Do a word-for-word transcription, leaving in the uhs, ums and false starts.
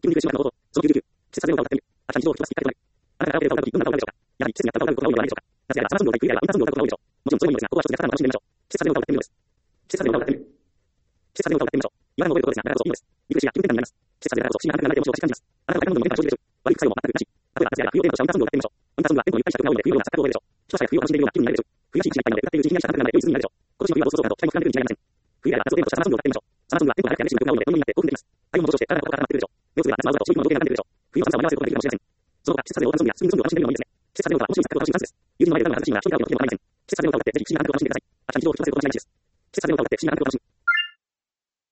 急に苦しまれたこと、その急急、季節させようか歌ってみる。あちらに人を人はすきっかりとなる。あなたが歌う歌う時、どんな歌を歌うでしょうか。やはり季節に合った歌を歌うことが多いのではないでしょうか。なぜなら、サマソングを歌い、クリアがインターソングを歌うことが多いでしょう。もちろんそれもいいのですが、ここは一つや二つの楽しんでみましょう。季節させよう歌を歌ってみるのです。季節させよう歌を歌ってみる。季節させよう歌を歌ってみましょう。言われの覚えることですが、だからこそいいのです。リフレッシュが気分転換になります。季節させるからこそ、心が高くなると面白いを感じます。あなたは他のものに変化が生じるでしょう。悪い副作用も全くなし。例えば、夏や冬をテーマとしたウィンターソングを歌ってみましょう。ウィンターソングはテンポにゆったりした曲が多いので、冬のような錯覚を覚えるでしょう。一足や冬を楽しんでいるような気分になるでしょう。冬はシーズンいっぱいなので、歌っているうちにひんやりした感覚が生まれ、良い睡眠になるでしょう。今年の冬はどう過ごそうかと、期待も膨らんでくるに違いありません。冬や夏をテーマとしたサマーソングを歌ってみましょう。サマーソングはテンポが速くて激しい曲が多いので、本になって興奮できます。体温も上昇して、体がポカポカ温まってくるでしょう。目をつぶれば夏は青空と白い雲の条件が流れてくるでしょう。冬の寒さを紛らわせることができるかもしれません。その他、季節させるオータムソングやスプリングソングを楽しんでみるのもいいですね。季節させるオータは面白い錯覚を楽しむチャンスです。友人の前で歌うのが恥ずかしいのが一人で歌うのもわかりません。季節させるオータを歌って、ぜひ不思議な感覚を楽しんでください。あちらに人を人させることはしないです。季節させるオータを歌って不思議な感覚を楽しむ。